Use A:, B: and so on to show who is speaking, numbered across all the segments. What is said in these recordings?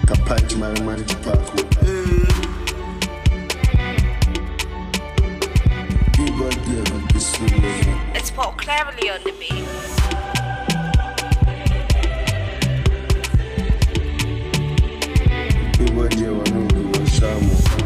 A: Kapachi Marimani Chipako. Big God there on this video.
B: It's Paul Cleverly on the beat.
A: Big God there on the Shamu.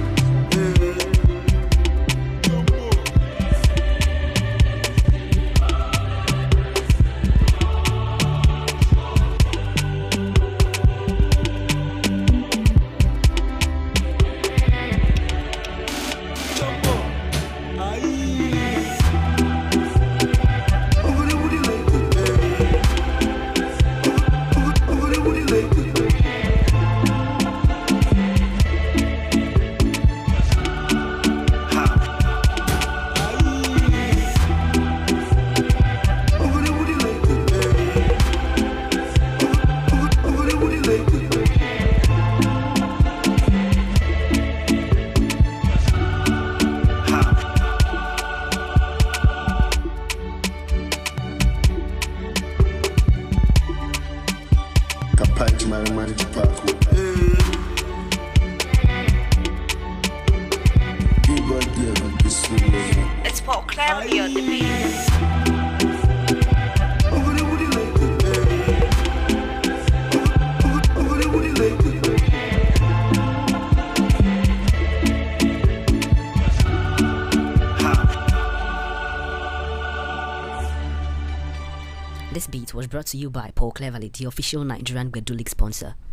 A: Kapachi Marimani Chipako. Big God there on this video.
B: It's Paul Cleverly on the beat.
C: This beat was brought to you by Paul Cleverly, the official Nigerian Gbedu League sponsor.